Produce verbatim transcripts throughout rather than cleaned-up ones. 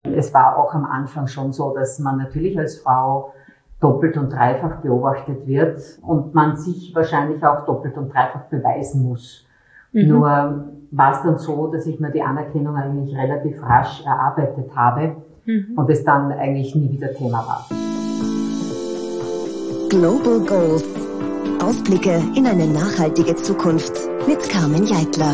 Es war auch am Anfang schon so, dass man natürlich als Frau doppelt und dreifach beobachtet wird und man sich wahrscheinlich auch doppelt und dreifach beweisen muss. Mhm. Nur war es dann so, dass ich mir die Anerkennung eigentlich relativ rasch erarbeitet habe mhm. und es dann eigentlich nie wieder Thema war. Global Goals. Ausblicke in eine nachhaltige Zukunft mit Carmen Jeitler.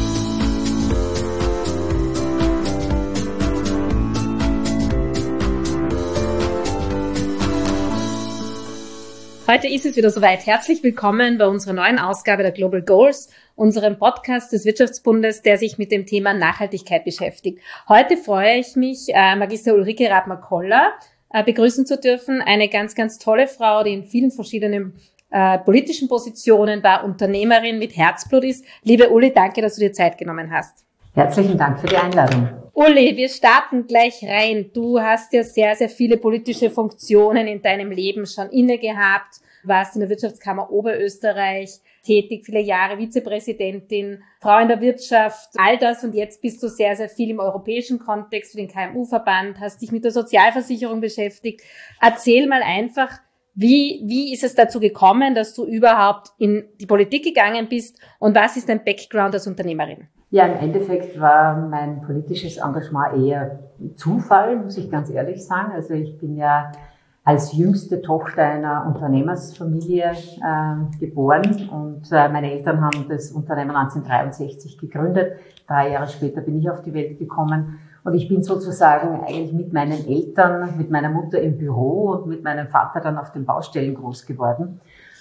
Heute ist es wieder soweit. Herzlich willkommen bei unserer neuen Ausgabe der Global Goals, unserem Podcast des Wirtschaftsbundes, der sich mit dem Thema Nachhaltigkeit beschäftigt. Heute freue ich mich, äh, Magister Ulrike Radmer-Koller äh, begrüßen zu dürfen. Eine ganz, ganz tolle Frau, die in vielen verschiedenen äh, politischen Positionen war, Unternehmerin mit Herzblut ist. Liebe Uli, danke, dass du dir Zeit genommen hast. Herzlichen Dank für die Einladung. Uli, wir starten gleich rein. Du hast ja sehr, sehr viele politische Funktionen in deinem Leben schon inne gehabt, warst in der Wirtschaftskammer Oberösterreich tätig, viele Jahre Vizepräsidentin, Frau in der Wirtschaft, all das, und jetzt bist du sehr, sehr viel im europäischen Kontext für den K M U-Verband, hast dich mit der Sozialversicherung beschäftigt. Erzähl mal einfach, wie, wie ist es dazu gekommen, dass du überhaupt in die Politik gegangen bist, und was ist dein Background als Unternehmerin? Ja, im Endeffekt war mein politisches Engagement eher Zufall, muss ich ganz ehrlich sagen. Also ich bin ja als jüngste Tochter einer Unternehmersfamilie äh, geboren und äh, meine Eltern haben das Unternehmen neunzehnhundertdreiundsechzig gegründet. Drei Jahre später bin ich auf die Welt gekommen und ich bin sozusagen eigentlich mit meinen Eltern, mit meiner Mutter im Büro und mit meinem Vater dann auf den Baustellen groß geworden.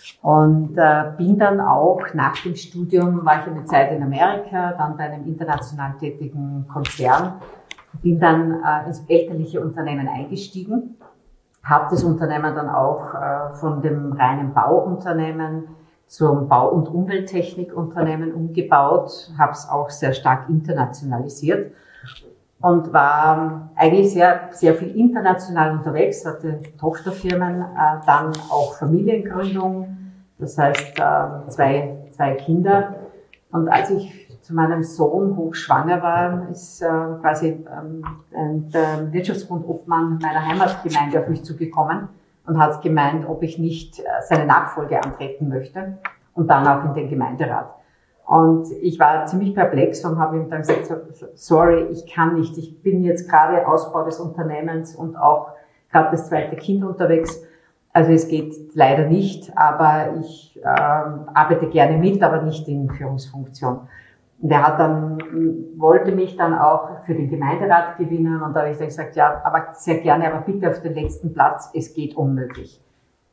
Und äh, bin dann auch nach dem Studium, war ich eine Zeit in Amerika, dann bei einem international tätigen Konzern, bin dann äh, ins elterliche Unternehmen eingestiegen, habe das Unternehmen dann auch äh, von dem reinen Bauunternehmen zum Bau- und Umwelttechnikunternehmen umgebaut, habe es auch sehr stark internationalisiert und war eigentlich sehr, sehr viel international unterwegs, hatte Tochterfirmen, äh, dann auch Familiengründung. Das heißt, zwei, zwei Kinder. Und als ich zu meinem Sohn hochschwanger war, ist quasi der Wirtschaftsbund-Obmann meiner Heimatgemeinde auf mich zugekommen und hat gemeint, ob ich nicht seine Nachfolge antreten möchte und dann auch in den Gemeinderat. Und ich war ziemlich perplex und habe ihm dann gesagt, sorry, ich kann nicht. Ich bin jetzt gerade Ausbau des Unternehmens und auch gerade das zweite Kind unterwegs. Also es geht leider nicht, aber ich äh, arbeite gerne mit, aber nicht in Führungsfunktion. Und er hat dann, wollte mich dann auch für den Gemeinderat gewinnen und da habe ich dann gesagt, ja, aber sehr gerne, aber bitte auf den letzten Platz, es geht unmöglich.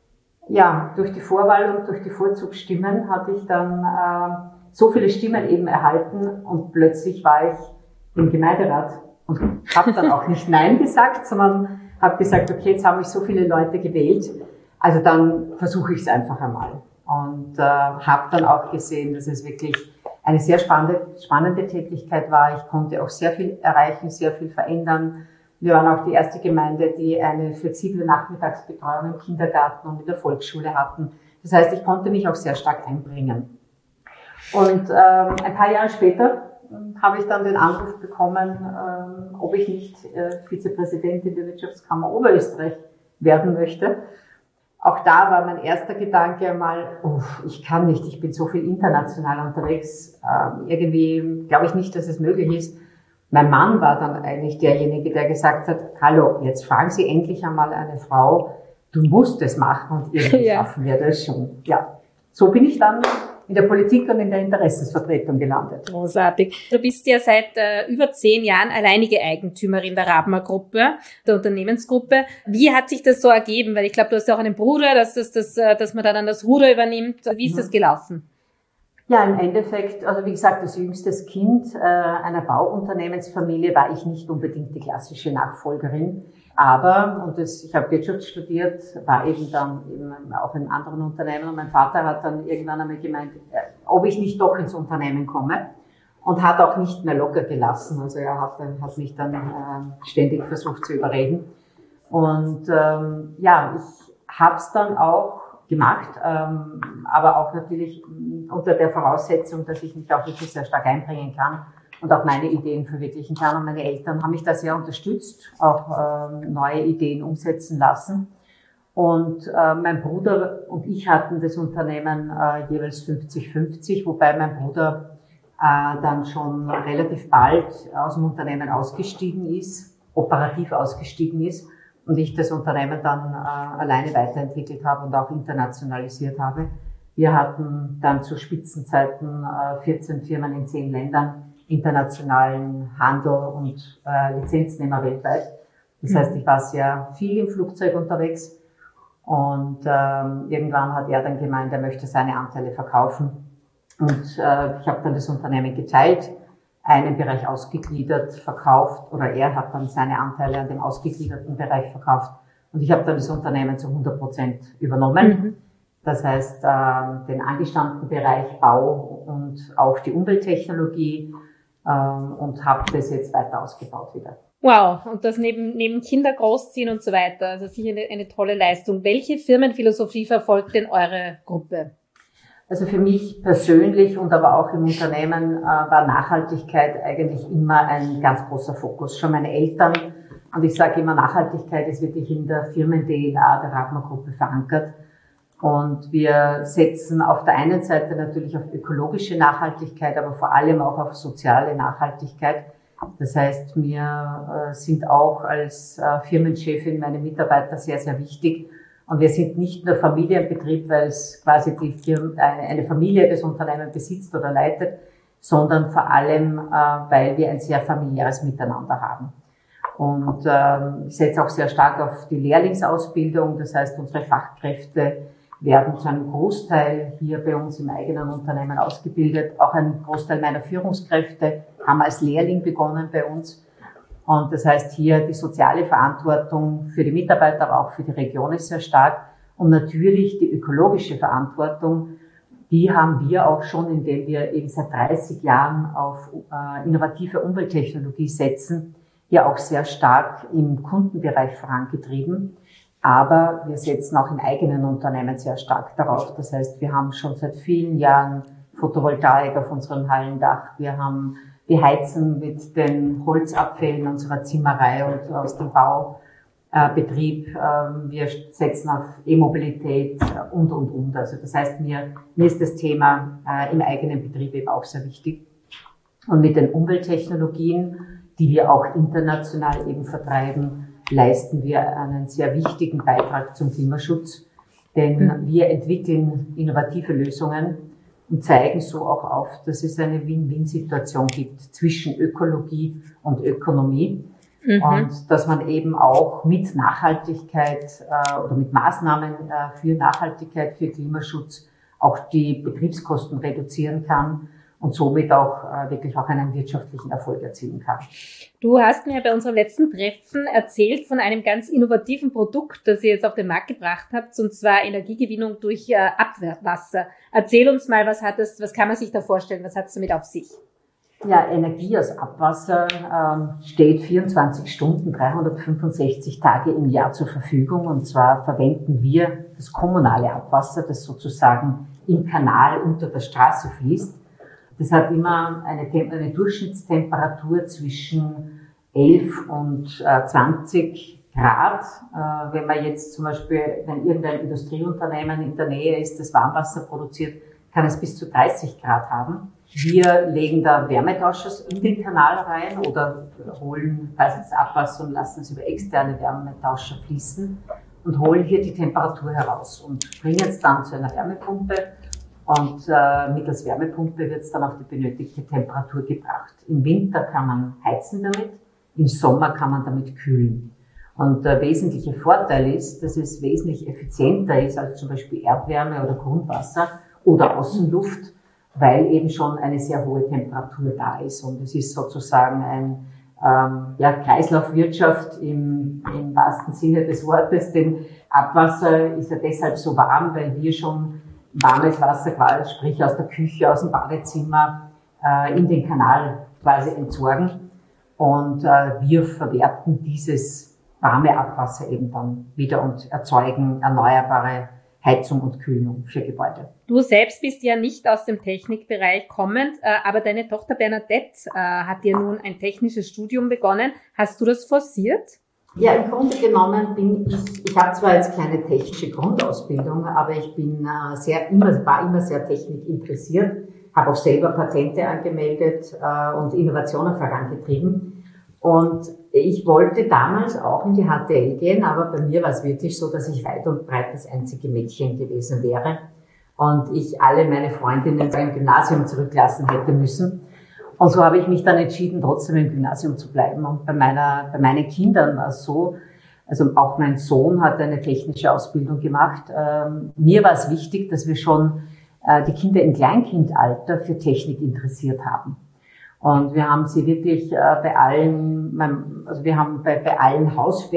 Ja, durch die Vorwahl und durch die Vorzugsstimmen hatte ich dann äh, so viele Stimmen eben erhalten und plötzlich war ich im Gemeinderat und habe dann auch nicht Nein gesagt, sondern habe gesagt, okay, jetzt haben mich so viele Leute gewählt, also dann versuche ich es einfach einmal. Und äh, habe dann auch gesehen, dass es wirklich eine sehr spannende, spannende Tätigkeit war. Ich konnte auch sehr viel erreichen, sehr viel verändern. Wir waren auch die erste Gemeinde, die eine flexible Nachmittagsbetreuung im Kindergarten und in der Volksschule hatten. Das heißt, ich konnte mich auch sehr stark einbringen. Und ähm, ein paar Jahre später habe ich dann den Anruf bekommen, ähm, ob ich nicht äh, Vizepräsidentin der Wirtschaftskammer Oberösterreich werden möchte. Auch da war mein erster Gedanke einmal, oh, ich kann nicht, ich bin so viel international unterwegs. Ähm, irgendwie glaube ich nicht, dass es möglich ist. Mein Mann war dann eigentlich derjenige, der gesagt hat, hallo, jetzt fragen Sie endlich einmal eine Frau, du musst es machen und irgendwie ja. Schaffen wir das schon. Ja, so bin ich dann in der Politik und in der Interessensvertretung gelandet. Großartig. Du bist ja seit äh, über zehn Jahren alleinige Eigentümerin der Radmer-Gruppe, der Unternehmensgruppe. Wie hat sich das so ergeben? Weil ich glaube, du hast ja auch einen Bruder, dass, das, das, dass man da dann das Ruder übernimmt. Wie ist mhm. das gelaufen? Ja, im Endeffekt, also wie gesagt, als jüngstes Kind äh, einer Bauunternehmensfamilie war ich nicht unbedingt die klassische Nachfolgerin. Aber, und das, ich habe Wirtschaft studiert, war eben dann eben auch in anderen Unternehmen und mein Vater hat dann irgendwann einmal gemeint, äh, ob ich nicht doch ins Unternehmen komme und hat auch nicht mehr locker gelassen. Also er hat, hat mich dann äh, ständig versucht zu überreden. Und ähm, ja, ich habe es dann auch gemacht, ähm, aber auch natürlich unter der Voraussetzung, dass ich mich auch wirklich sehr stark einbringen kann und auch meine Ideen verwirklichen kann. Und meine Eltern haben mich da sehr unterstützt, auch ähm, neue Ideen umsetzen lassen. Und äh, mein Bruder und ich hatten das Unternehmen äh, jeweils fünfzig fünfzig, wobei mein Bruder äh, dann schon relativ bald aus dem Unternehmen ausgestiegen ist, operativ ausgestiegen ist und ich das Unternehmen dann äh, alleine weiterentwickelt habe und auch internationalisiert habe. Wir hatten dann zu Spitzenzeiten äh, vierzehn Firmen in zehn Ländern, internationalen Handel und äh, Lizenznehmer weltweit. Das heißt, ich war sehr viel im Flugzeug unterwegs und ähm, irgendwann hat er dann gemeint, er möchte seine Anteile verkaufen und äh, ich habe dann das Unternehmen geteilt, einen Bereich ausgegliedert, verkauft oder er hat dann seine Anteile an dem ausgegliederten Bereich verkauft und ich habe dann das Unternehmen zu hundert Prozent übernommen. Mhm. Das heißt, äh, den angestammten Bereich Bau und auch die Umwelttechnologie und habe das jetzt weiter ausgebaut wieder. Wow, und das neben, neben Kinder großziehen und so weiter. Also sicher eine, eine tolle Leistung. Welche Firmenphilosophie verfolgt denn eure Gruppe? Also für mich persönlich und aber auch im Unternehmen äh, war Nachhaltigkeit eigentlich immer ein ganz großer Fokus. Schon meine Eltern, und ich sage immer, Nachhaltigkeit ist wirklich in der Firmen-D N A der Radler-Gruppe verankert. Und wir setzen auf der einen Seite natürlich auf ökologische Nachhaltigkeit, aber vor allem auch auf soziale Nachhaltigkeit. Das heißt, mir äh, sind auch als äh, Firmenchefin meine Mitarbeiter sehr, sehr wichtig. Und wir sind nicht nur Familienbetrieb, weil es quasi die Firma, eine, eine Familie das Unternehmen besitzt oder leitet, sondern vor allem, äh, weil wir ein sehr familiäres Miteinander haben. Und äh, ich setze auch sehr stark auf die Lehrlingsausbildung. Das heißt, unsere Fachkräfte werden zu einem Großteil hier bei uns im eigenen Unternehmen ausgebildet. Auch ein Großteil meiner Führungskräfte haben als Lehrling begonnen bei uns. Und das heißt, hier die soziale Verantwortung für die Mitarbeiter, aber auch für die Region ist sehr stark. Und natürlich die ökologische Verantwortung, die haben wir auch schon, indem wir eben seit dreißig Jahren auf äh, innovative Umwelttechnologie setzen, hier auch sehr stark im Kundenbereich vorangetrieben. Aber wir setzen auch im eigenen Unternehmen sehr stark darauf. Das heißt, wir haben schon seit vielen Jahren Photovoltaik auf unserem Hallendach. Wir haben, wir heizen mit den Holzabfällen unserer Zimmerei und aus dem Baubetrieb. Wir setzen auf E-Mobilität und, und, und. Also das heißt, mir, mir ist das Thema im eigenen Betrieb eben auch sehr wichtig. Und mit den Umwelttechnologien, die wir auch international eben vertreiben, leisten wir einen sehr wichtigen Beitrag zum Klimaschutz, denn mhm. wir entwickeln innovative Lösungen und zeigen so auch auf, dass es eine Win-Win-Situation gibt zwischen Ökologie und Ökonomie mhm. und dass man eben auch mit Nachhaltigkeit äh, oder mit Maßnahmen äh, für Nachhaltigkeit, für Klimaschutz auch die Betriebskosten reduzieren kann und somit auch äh, wirklich auch einen wirtschaftlichen Erfolg erzielen kann. Du hast mir bei unserem letzten Treffen erzählt von einem ganz innovativen Produkt, das ihr jetzt auf den Markt gebracht habt, und zwar Energiegewinnung durch äh, Abwasser. Erzähl uns mal, was hat das, was kann man sich da vorstellen, was hat es damit auf sich? Ja, Energie aus Abwasser ähm, steht vierundzwanzig Stunden, dreihundertfünfundsechzig Tage im Jahr zur Verfügung, und zwar verwenden wir das kommunale Abwasser, das sozusagen im Kanal unter der Straße fließt. Das hat immer eine, eine Durchschnittstemperatur zwischen elf und äh, zwanzig Grad. Äh, wenn man jetzt zum Beispiel, wenn irgendein Industrieunternehmen in der Nähe ist, das Warmwasser produziert, kann es bis zu dreißig Grad haben. Wir legen da Wärmetauscher in den Kanal rein oder holen quasi das Abwasser und lassen es über externe Wärmetauscher fließen und holen hier die Temperatur heraus und bringen es dann zu einer Wärmepumpe. Und äh, mittels Wärmepumpe wird es dann auf die benötigte Temperatur gebracht. Im Winter kann man heizen damit, im Sommer kann man damit kühlen. Und der wesentliche Vorteil ist, dass es wesentlich effizienter ist als zum Beispiel Erdwärme oder Grundwasser oder Außenluft, weil eben schon eine sehr hohe Temperatur da ist. Und es ist sozusagen ein ähm, ja, Kreislaufwirtschaft im, im wahrsten Sinne des Wortes, denn Abwasser ist ja deshalb so warm, weil wir schon warmes Wasser, quasi, sprich aus der Küche, aus dem Badezimmer, äh, in den Kanal quasi entsorgen. Und äh, wir verwerten dieses warme Abwasser eben dann wieder und erzeugen erneuerbare Heizung und Kühlung für Gebäude. Du selbst bist ja nicht aus dem Technikbereich kommend, aber deine Tochter Bernadette hat ja nun ein technisches Studium begonnen. Hast du das forciert? Ja, im Grunde genommen bin ich, ich habe zwar jetzt keine technische Grundausbildung, aber ich bin sehr immer, war immer sehr technikinteressiert, habe auch selber Patente angemeldet und Innovationen vorangetrieben. Und ich wollte damals auch in die H T L gehen, aber bei mir war es wirklich so, dass ich weit und breit das einzige Mädchen gewesen wäre und ich alle meine Freundinnen im Gymnasium zurücklassen hätte müssen. Und so habe ich mich dann entschieden, trotzdem im Gymnasium zu bleiben. Und bei meiner, bei meinen Kindern war es so, also auch mein Sohn hat eine technische Ausbildung gemacht. Ähm, mir war es wichtig, dass wir schon äh, die Kinder im Kleinkindalter für Technik interessiert haben. Und wir haben sie wirklich äh, bei allen, also wir haben bei, bei allen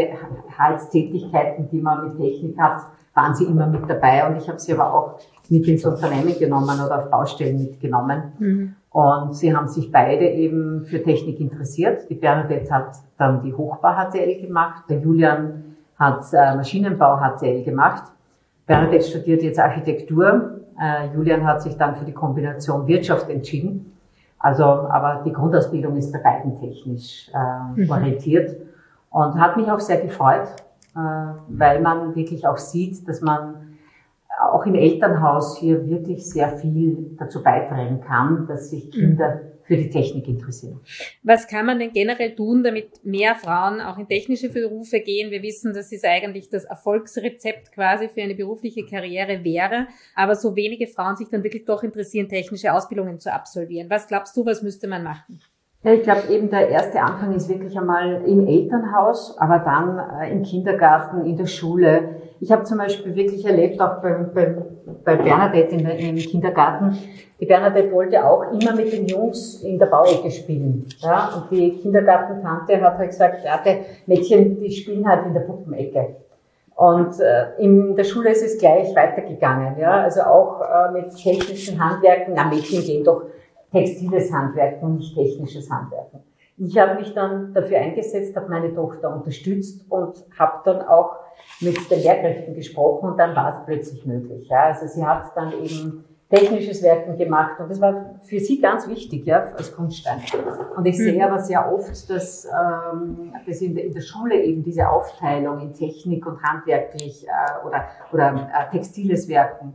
Haushaltstätigkeiten, die man mit Technik hat, waren sie immer mit dabei. Und ich habe sie aber auch mit ins Unternehmen genommen oder auf Baustellen mitgenommen. Mhm. Und sie haben sich beide eben für Technik interessiert. Die Bernadette hat dann die Hochbau-H T L gemacht. Der Julian hat äh, Maschinenbau-H T L gemacht. Bernadette studiert jetzt Architektur. Äh, Julian hat sich dann für die Kombination Wirtschaft entschieden. Also, aber die Grundausbildung ist bei beiden technisch äh, mhm. orientiert und hat mich auch sehr gefreut, äh, weil man wirklich auch sieht, dass man auch im Elternhaus hier wirklich sehr viel dazu beitragen kann, dass sich Kinder für die Technik interessieren. Was kann man denn generell tun, damit mehr Frauen auch in technische Berufe gehen? Wir wissen, dass es eigentlich das Erfolgsrezept quasi für eine berufliche Karriere wäre, aber so wenige Frauen sich dann wirklich doch interessieren, technische Ausbildungen zu absolvieren. Was glaubst du, was müsste man machen? Ja, ich glaube eben, der erste Anfang ist wirklich einmal im Elternhaus, aber dann äh, im Kindergarten, in der Schule. Ich habe zum Beispiel wirklich erlebt, auch bei, bei, bei Bernadette in der, im Kindergarten, die Bernadette wollte auch immer mit den Jungs in der Bauecke spielen. Ja? Und die Kindergartentante hat halt gesagt, ja, die Mädchen, die spielen halt in der Puppenecke. Und äh, in der Schule ist es gleich weitergegangen. Ja? Also auch äh, mit technischen Handwerken, na, Mädchen gehen doch textiles Handwerken und nicht technisches Handwerken. Ich habe mich dann dafür eingesetzt, habe meine Tochter unterstützt und habe dann auch mit den Lehrkräften gesprochen und dann war es plötzlich möglich. Ja. Also sie hat dann eben technisches Werken gemacht und das war für sie ganz wichtig, ja, als Grundstein. Und ich sehe aber sehr oft, dass, ähm, dass in, der, in der Schule eben diese Aufteilung in Technik und handwerklich äh, oder, oder äh, textiles Werken,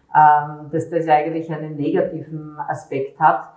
dass das eigentlich einen negativen Aspekt hat.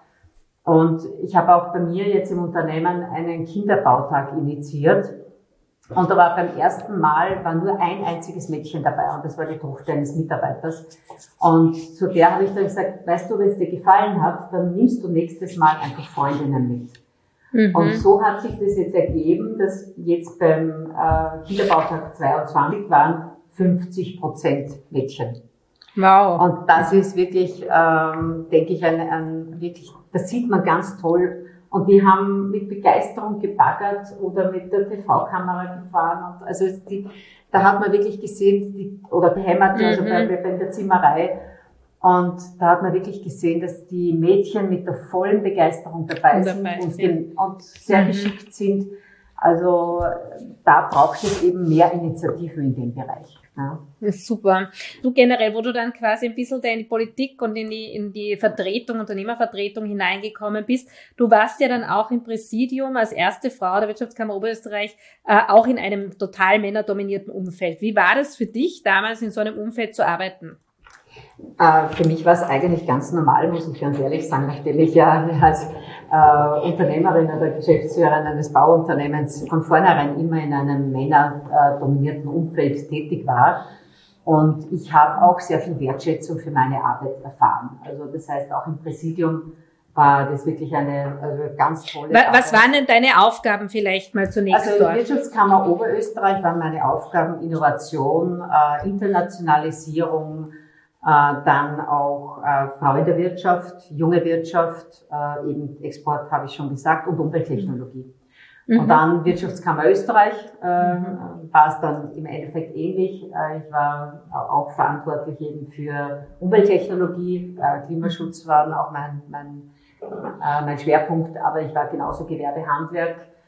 Und ich habe auch bei mir jetzt im Unternehmen einen Kinderbautag initiiert. Und da war beim ersten Mal war nur ein einziges Mädchen dabei und das war die Tochter eines Mitarbeiters. Und zu der habe ich dann gesagt, weißt du, wenn es dir gefallen hat, dann nimmst du nächstes Mal einfach Freundinnen mit. Mhm. Und so hat sich das jetzt ergeben, dass jetzt beim äh, Kinderbautag zweiundzwanzig waren fünfzig Prozent Mädchen. Wow. Und das ist wirklich, ähm, denke ich, ein, ein wirklich, das sieht man ganz toll. Und die haben mit Begeisterung gebaggert oder mit der T V-Kamera gefahren. Und also die, da hat man wirklich gesehen, die, oder gehämmert, also mhm. bei, bei der Zimmerei. Und da hat man wirklich gesehen, dass die Mädchen mit der vollen Begeisterung dabei, dabei sind, sind. Und, und sehr mhm. geschickt sind. Also da braucht es eben mehr Initiativen in dem Bereich. Ja. Das ist super. Du generell, wo du dann quasi ein bisschen da in die Politik und in die, in die Vertretung, Unternehmervertretung hineingekommen bist, du warst ja dann auch im Präsidium als erste Frau der Wirtschaftskammer Oberösterreich, äh, auch in einem total männerdominierten Umfeld. Wie war das für dich, damals in so einem Umfeld zu arbeiten? Äh, für mich war es eigentlich ganz normal, muss ich ganz ehrlich sagen, nachdem ich ja als äh, Unternehmerin oder Geschäftsführerin eines Bauunternehmens von vornherein immer in einem männerdominierten Umfeld tätig war. Und ich habe auch sehr viel Wertschätzung für meine Arbeit erfahren. Also das heißt, auch im Präsidium war das wirklich eine also ganz tolle Was, was waren denn deine Aufgaben vielleicht mal zunächst also dort? Also Wirtschaftskammer Oberösterreich waren meine Aufgaben Innovation, äh, Internationalisierung, Äh, dann auch äh, Frau in der Wirtschaft, junge Wirtschaft, äh, eben Export habe ich schon gesagt und Umwelttechnologie. Mhm. Und dann Wirtschaftskammer Österreich äh, mhm. war es dann im Endeffekt ähnlich. Äh, ich war auch verantwortlich eben für Umwelttechnologie, äh, Klimaschutz war auch mein, mein, äh, mein Schwerpunkt, aber ich war genauso Gewerbehandwerk.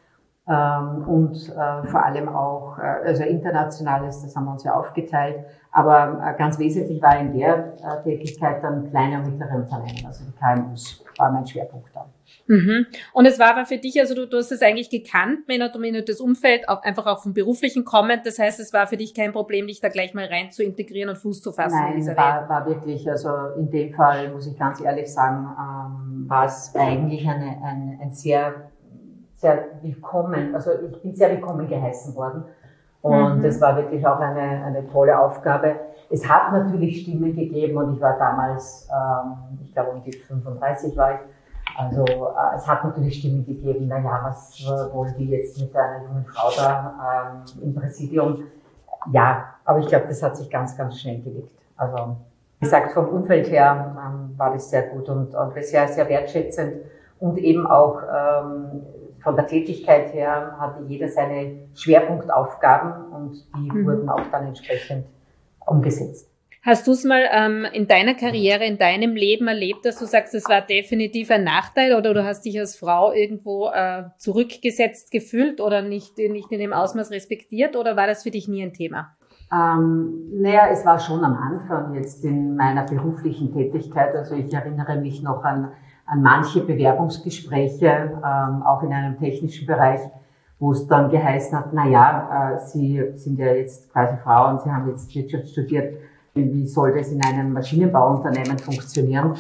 ähm, und äh, vor allem auch, äh, also internationales, das haben wir uns ja aufgeteilt, aber äh, ganz wesentlich war in der äh, Tätigkeit dann kleine und mittlere Unternehmen, also die K M Us war mein Schwerpunkt dann. Mhm. Und es war aber für dich, also du, du hast es eigentlich gekannt, männerdominiertes Umfeld, auch, einfach auch vom Beruflichen kommend. Das heißt, es war für dich kein Problem, dich da gleich mal rein zu integrieren und Fuß zu fassen. Nein, es war, war wirklich, also in dem Fall muss ich ganz ehrlich sagen, ähm, war es eigentlich eine, ein, ein sehr, sehr willkommen, also ich bin sehr willkommen geheißen worden. Und es mhm. war wirklich auch eine, eine tolle Aufgabe. Es hat natürlich Stimmen gegeben und ich war damals, ähm, ich glaube um die fünfunddreißig war ich. Also äh, es hat natürlich Stimmen gegeben, naja, was äh, wollen die jetzt mit einer jungen Frau da ähm, im Präsidium? Ja, aber ich glaube, das hat sich ganz, ganz schnell gelegt. Also wie gesagt, vom Umfeld her ähm, war das sehr gut und, und sehr, sehr wertschätzend und eben auch ähm, von der Tätigkeit her hatte jeder seine Schwerpunktaufgaben und die mhm. wurden auch dann entsprechend umgesetzt. Hast du es mal ähm, in deiner Karriere, in deinem Leben erlebt, dass du sagst, es war definitiv ein Nachteil oder du hast dich als Frau irgendwo äh, zurückgesetzt gefühlt oder nicht, nicht in dem Ausmaß respektiert oder war das für dich nie ein Thema? Ähm, naja, es war schon am Anfang jetzt in meiner beruflichen Tätigkeit, also ich erinnere mich noch an, an manche Bewerbungsgespräche, ähm, auch in einem technischen Bereich, wo es dann geheißen hat, na ja, äh, Sie sind ja jetzt quasi Frau und Sie haben jetzt Wirtschaft studiert. Wie soll das in einem Maschinenbauunternehmen funktionieren?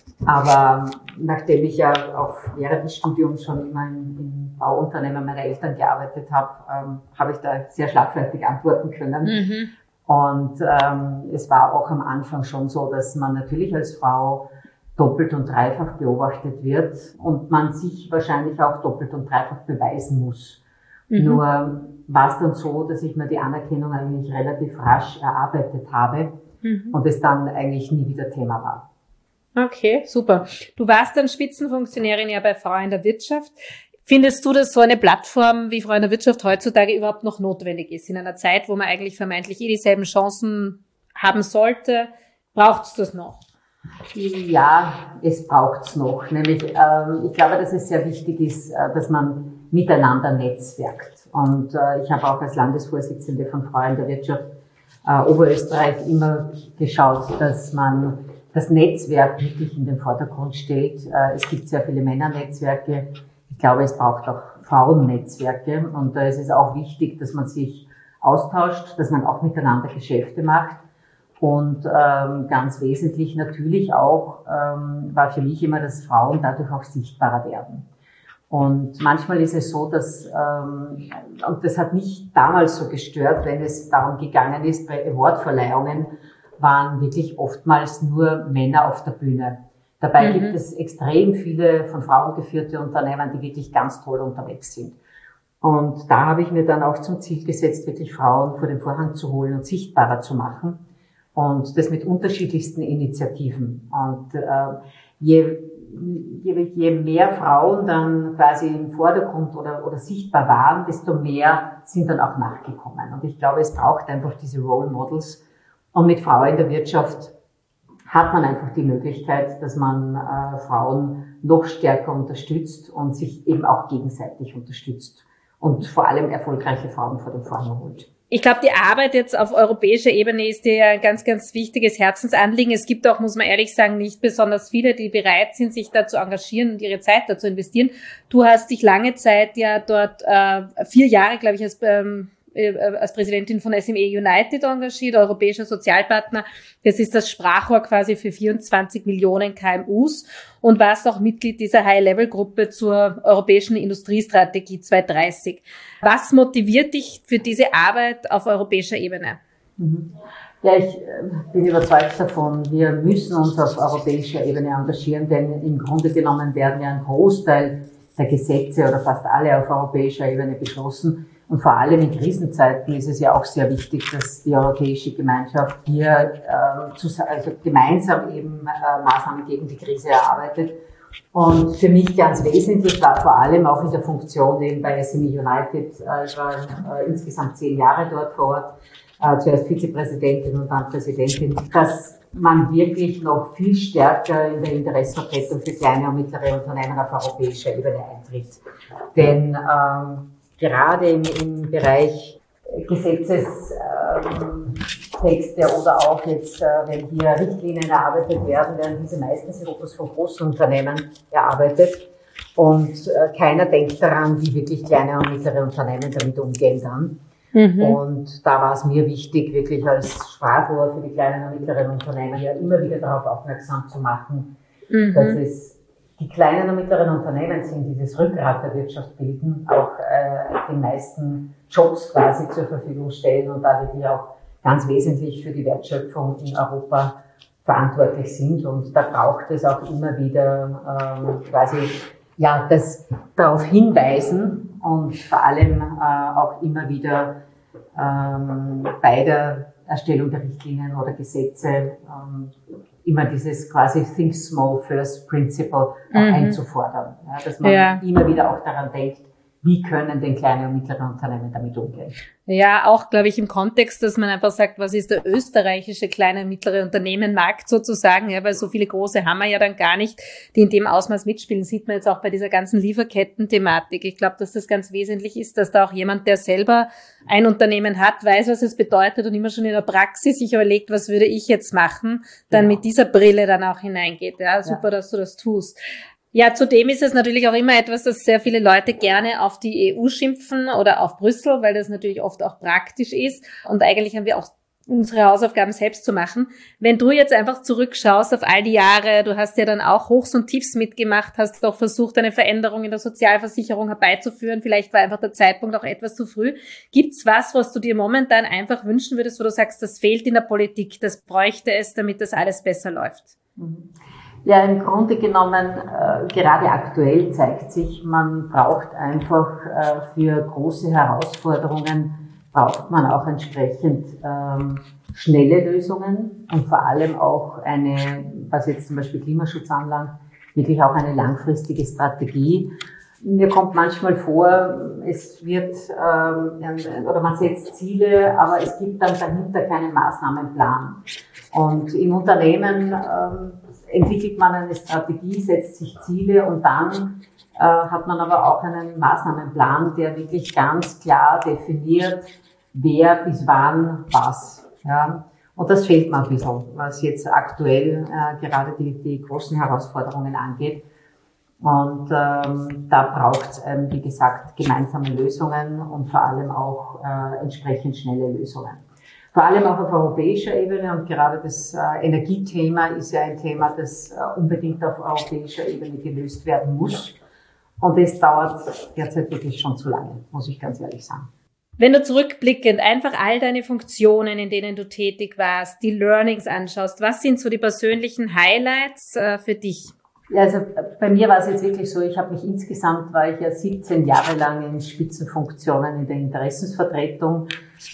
Aber nachdem ich ja auch während des Studiums schon immer im, im Bauunternehmen meiner Eltern gearbeitet habe, ähm, habe ich da sehr schlagfertig antworten können. Mhm. Und ähm, es war auch am Anfang schon so, dass man natürlich als Frau doppelt und dreifach beobachtet wird und man sich wahrscheinlich auch doppelt und dreifach beweisen muss. Mhm. Nur war es dann so, dass ich mir die Anerkennung eigentlich relativ rasch erarbeitet habe. Mhm. Und es dann eigentlich nie wieder Thema war. Okay, super. Du warst dann Spitzenfunktionärin ja bei Frau in der Wirtschaft. Findest du, dass so eine Plattform wie Frau in der Wirtschaft heutzutage überhaupt noch notwendig ist? In einer Zeit, wo man eigentlich vermeintlich eh dieselben Chancen haben sollte, braucht es das noch? Ja, es braucht es noch. Nämlich, ähm, ich glaube, dass es sehr wichtig ist, äh, dass man miteinander netzwerkt. Und äh, ich habe auch als Landesvorsitzende von Frau in der Wirtschaft Äh, Oberösterreich immer geschaut, dass man das Netzwerk wirklich in den Vordergrund stellt. Äh, es gibt sehr viele Männernetzwerke. Ich glaube, es braucht auch Frauennetzwerke. Und da ist es auch wichtig, dass man sich austauscht, dass man auch miteinander Geschäfte macht. Und ähm, ganz wesentlich natürlich auch ähm, war für mich immer, dass Frauen dadurch auch sichtbarer werden. Und manchmal ist es so, dass, ähm, und das hat mich damals so gestört, wenn es darum gegangen ist, bei Awardverleihungen waren wirklich oftmals nur Männer auf der Bühne. Dabei mhm. gibt es extrem viele von Frauen geführte Unternehmen, die wirklich ganz toll unterwegs sind. Und da habe ich mir dann auch zum Ziel gesetzt, wirklich Frauen vor den Vorhang zu holen und sichtbarer zu machen. Und das mit unterschiedlichsten Initiativen. Und äh, je Je, je mehr Frauen dann quasi im Vordergrund oder, oder sichtbar waren, desto mehr sind dann auch nachgekommen. Und ich glaube, es braucht einfach diese Role Models. Und mit Frau in der Wirtschaft hat man einfach die Möglichkeit, dass man äh, Frauen noch stärker unterstützt und sich eben auch gegenseitig unterstützt. Und vor allem erfolgreiche Frauen vor den Vorhang holt. Ich glaube, die Arbeit jetzt auf europäischer Ebene ist dir ja ein ganz, ganz wichtiges Herzensanliegen. Es gibt auch, muss man ehrlich sagen, nicht besonders viele, die bereit sind, sich da zu engagieren und ihre Zeit da zu investieren. Du hast dich lange Zeit ja dort, äh, vier Jahre, glaube ich, als, ähm, als Präsidentin von S M E United engagiert, europäischer Sozialpartner. Das ist das Sprachrohr quasi für vierundzwanzig Millionen K M Us und warst auch Mitglied dieser High-Level-Gruppe zur europäischen Industriestrategie zweitausenddreißig. Was motiviert dich für diese Arbeit auf europäischer Ebene? Ja, ich bin überzeugt davon, wir müssen uns auf europäischer Ebene engagieren, denn im Grunde genommen werden ja ein Großteil der Gesetze oder fast alle auf europäischer Ebene beschlossen. Und vor allem in Krisenzeiten ist es ja auch sehr wichtig, dass die Europäische Gemeinschaft hier äh, zu, also gemeinsam eben äh, Maßnahmen gegen die Krise erarbeitet. Und für mich ganz wesentlich war vor allem auch in der Funktion eben bei S M E United, äh, ich war äh, insgesamt zehn Jahre dort vor Ort, äh, zuerst Vizepräsidentin und dann Präsidentin, dass man wirklich noch viel stärker in der Interessenvertretung für kleine und mittlere Unternehmen auf europäischer Ebene eintritt. Denn ähm, gerade im, im Bereich Gesetzestexte oder auch jetzt, wenn hier Richtlinien erarbeitet werden, werden diese meistens im Fokus von großen Unternehmen erarbeitet. Und keiner denkt daran, wie wirklich kleine und mittlere Unternehmen damit umgehen dann. Mhm. Und da war es mir wichtig, wirklich als Sprachrohr für die kleinen und mittleren Unternehmen ja immer wieder darauf aufmerksam zu machen, mhm. dass es die kleinen und mittleren Unternehmen sind, die das Rückgrat der Wirtschaft bilden, auch äh, die meisten Jobs quasi zur Verfügung stellen und da wirklich auch ganz wesentlich für die Wertschöpfung in Europa verantwortlich sind. Und da braucht es auch immer wieder ähm, quasi ja das darauf hinweisen und vor allem äh, auch immer wieder ähm, bei der Erstellung der Richtlinien oder Gesetze ähm, immer dieses quasi Think Small First Principle auch mhm. einzufordern. Ja, dass man ja. immer wieder auch daran denkt, wie können denn kleine und mittlere Unternehmen damit umgehen? Ja, auch, glaube ich, im Kontext, dass man einfach sagt, was ist der österreichische kleine und mittlere Unternehmenmarkt sozusagen, ja, weil so viele große haben wir ja dann gar nicht, die in dem Ausmaß mitspielen, sieht man jetzt auch bei dieser ganzen Lieferketten-Thematik. Ich glaube, dass das ganz wesentlich ist, dass da auch jemand, der selber ein Unternehmen hat, weiß, was es bedeutet und immer schon in der Praxis sich überlegt, was würde ich jetzt machen, dann genau. mit dieser Brille dann auch hineingeht. Ja, super, ja. dass du das tust. Ja, zudem ist es natürlich auch immer etwas, dass sehr viele Leute gerne auf die E U schimpfen oder auf Brüssel, weil das natürlich oft auch praktisch ist. Und eigentlich haben wir auch unsere Hausaufgaben selbst zu machen. Wenn du jetzt einfach zurückschaust auf all die Jahre, du hast ja dann auch Hochs und Tiefs mitgemacht, hast auch versucht, eine Veränderung in der Sozialversicherung herbeizuführen. Vielleicht war einfach der Zeitpunkt auch etwas zu früh. Gibt's was, was du dir momentan einfach wünschen würdest, wo du sagst, das fehlt in der Politik, das bräuchte es, damit das alles besser läuft? Mhm. Ja, im Grunde genommen, äh, gerade aktuell zeigt sich, man braucht einfach äh, für große Herausforderungen, braucht man auch entsprechend ähm, schnelle Lösungen und vor allem auch eine, was jetzt zum Beispiel Klimaschutz anlangt, wirklich auch eine langfristige Strategie. Mir kommt manchmal vor, es wird, ähm, oder man setzt Ziele, aber es gibt dann dahinter keinen Maßnahmenplan. Und im Unternehmen ähm, entwickelt man eine Strategie, setzt sich Ziele und dann äh, hat man aber auch einen Maßnahmenplan, der wirklich ganz klar definiert, wer bis wann was. Ja. Und das fehlt mir ein bisschen, was jetzt aktuell äh, gerade die, die großen Herausforderungen angeht. Und ähm, da braucht es, ähm, wie gesagt, gemeinsame Lösungen und vor allem auch äh, entsprechend schnelle Lösungen. Vor allem auch auf europäischer Ebene und gerade das äh, Energiethema ist ja ein Thema, das äh, unbedingt auf europäischer Ebene gelöst werden muss. Und es dauert derzeit wirklich schon zu lange, muss ich ganz ehrlich sagen. Wenn du zurückblickend einfach all deine Funktionen, in denen du tätig warst, die Learnings anschaust, was sind so die persönlichen Highlights äh, für dich? Ja, also bei mir war es jetzt wirklich so, ich habe mich insgesamt, war ich ja siebzehn Jahre lang in Spitzenfunktionen in der Interessensvertretung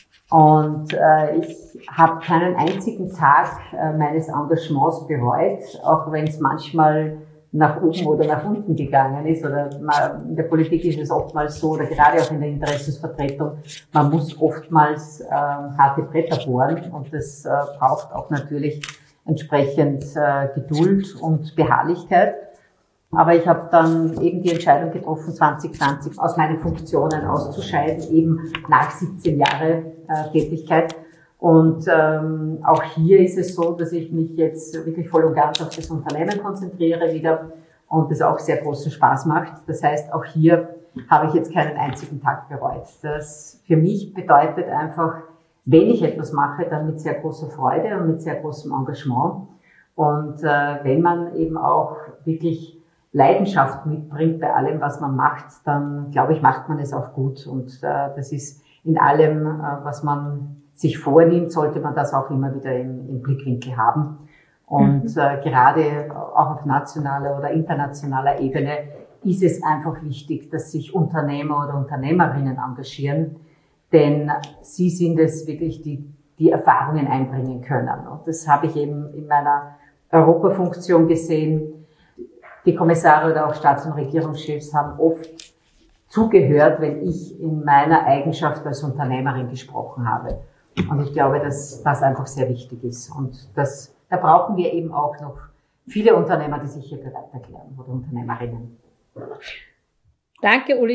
und äh, ich habe keinen einzigen Tag äh, meines Engagements bereut, auch wenn es manchmal nach oben oder nach unten gegangen ist oder man, in der Politik ist es oftmals so oder gerade auch in der Interessensvertretung, man muss oftmals äh, harte Bretter bohren und das äh, braucht auch natürlich entsprechend äh, Geduld und Beharrlichkeit. Aber ich habe dann eben die Entscheidung getroffen, zwanzig zwanzig aus meinen Funktionen auszuscheiden, eben nach siebzehn Jahre äh, Tätigkeit. Und ähm, auch hier ist es so, dass ich mich jetzt wirklich voll und ganz auf das Unternehmen konzentriere wieder und das auch sehr großen Spaß macht. Das heißt, auch hier habe ich jetzt keinen einzigen Tag bereut. Das für mich bedeutet einfach, wenn ich etwas mache, dann mit sehr großer Freude und mit sehr großem Engagement. Und äh, wenn man eben auch wirklich Leidenschaft mitbringt bei allem, was man macht, dann glaube ich, macht man es auch gut. Und äh, das ist in allem, äh, was man sich vornimmt, sollte man das auch immer wieder im, im Blickwinkel haben. Und mhm. äh, gerade auch auf nationaler oder internationaler Ebene ist es einfach wichtig, dass sich Unternehmer oder Unternehmerinnen engagieren, denn sie sind es wirklich, die die Erfahrungen einbringen können. Und das habe ich eben in meiner Europafunktion gesehen. Die Kommissare oder auch Staats- und Regierungschefs haben oft zugehört, wenn ich in meiner Eigenschaft als Unternehmerin gesprochen habe. Und ich glaube, dass das einfach sehr wichtig ist. Und das, da brauchen wir eben auch noch viele Unternehmer, die sich hier bereit erklären oder Unternehmerinnen. Danke, Uli.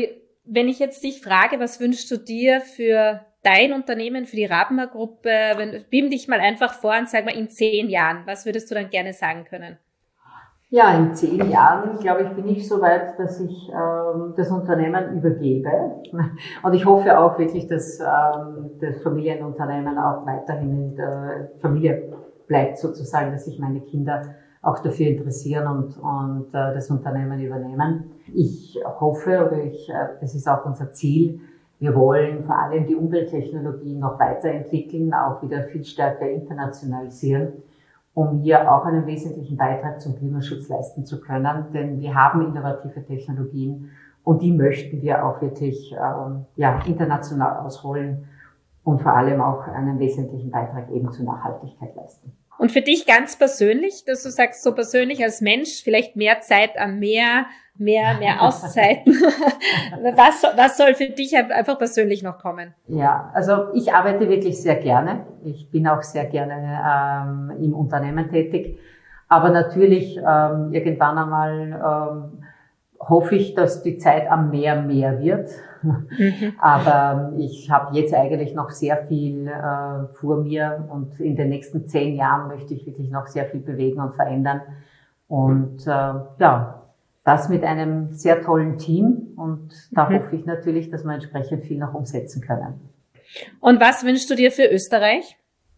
Wenn ich jetzt dich frage, was wünschst du dir für dein Unternehmen, für die Rabenmer Gruppe, wenn, beam dich mal einfach vor und sag mal in zehn Jahren, was würdest du dann gerne sagen können? Ja, in zehn Jahren, glaube ich, bin ich so weit, dass ich ähm, das Unternehmen übergebe. Und ich hoffe auch wirklich, dass ähm, das Familienunternehmen auch weiterhin in der Familie bleibt, sozusagen, dass sich meine Kinder auch dafür interessieren und, und äh, das Unternehmen übernehmen. Ich hoffe, oder ich, äh, das ist auch unser Ziel, wir wollen vor allem die Umwelttechnologien noch weiterentwickeln, auch wieder viel stärker internationalisieren, um hier auch einen wesentlichen Beitrag zum Klimaschutz leisten zu können. Denn wir haben innovative Technologien und die möchten wir auch wirklich ähm, ja, international ausrollen und vor allem auch einen wesentlichen Beitrag eben zur Nachhaltigkeit leisten. Und für dich ganz persönlich, dass du sagst, so persönlich als Mensch, vielleicht mehr Zeit am Meer, mehr, mehr Auszeiten. was, was soll für dich einfach persönlich noch kommen? Ja, also ich arbeite wirklich sehr gerne. Ich bin auch sehr gerne ähm, im Unternehmen tätig. Aber natürlich ähm, irgendwann einmal ähm, hoffe ich, dass die Zeit am Meer mehr wird. Mhm. Aber ich habe jetzt eigentlich noch sehr viel äh, vor mir und in den nächsten zehn Jahren möchte ich wirklich noch sehr viel bewegen und verändern. Und äh, ja, das mit einem sehr tollen Team und da mhm. hoffe ich natürlich, dass wir entsprechend viel noch umsetzen können. Und was wünschst du dir für Österreich?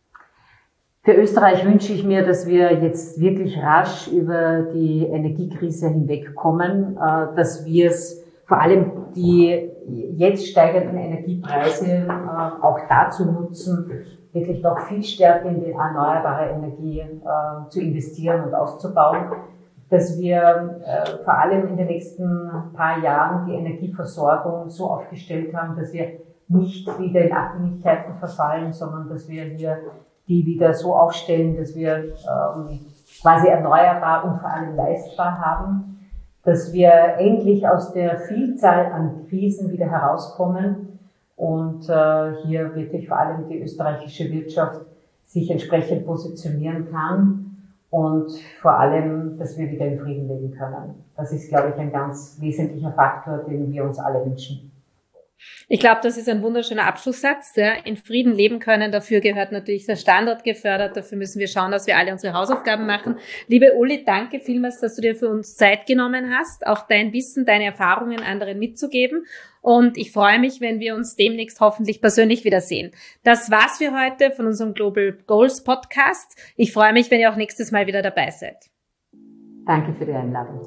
Für Österreich wünsche ich mir, dass wir jetzt wirklich rasch über die Energiekrise hinwegkommen, äh, dass wir es vor allem die jetzt steigenden Energiepreise äh, auch dazu nutzen, wirklich noch viel stärker in die erneuerbare Energie äh, zu investieren und auszubauen, dass wir äh, vor allem in den nächsten paar Jahren die Energieversorgung so aufgestellt haben, dass wir nicht wieder in Abhängigkeiten verfallen, sondern dass wir hier die wieder so aufstellen, dass wir ähm, quasi erneuerbar und vor allem leistbar haben, dass wir endlich aus der Vielzahl an Krisen wieder herauskommen und äh, hier wirklich vor allem die österreichische Wirtschaft sich entsprechend positionieren kann und vor allem, dass wir wieder in Frieden leben können. Das ist, glaube ich, ein ganz wesentlicher Faktor, den wir uns alle wünschen. Ich glaube, das ist ein wunderschöner Abschlusssatz. Ja. In Frieden leben können, dafür gehört natürlich der Standard gefördert. Dafür müssen wir schauen, dass wir alle unsere Hausaufgaben machen. Liebe Uli, danke vielmals, dass du dir für uns Zeit genommen hast, auch dein Wissen, deine Erfahrungen anderen mitzugeben. Und ich freue mich, wenn wir uns demnächst hoffentlich persönlich wiedersehen. Das war's für heute von unserem Global Goals Podcast. Ich freue mich, wenn ihr auch nächstes Mal wieder dabei seid. Danke für die Einladung.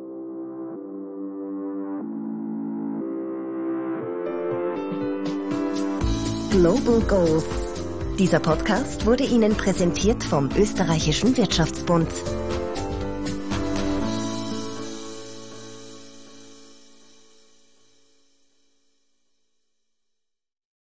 Global Goals. Dieser Podcast wurde Ihnen präsentiert vom Österreichischen Wirtschaftsbund.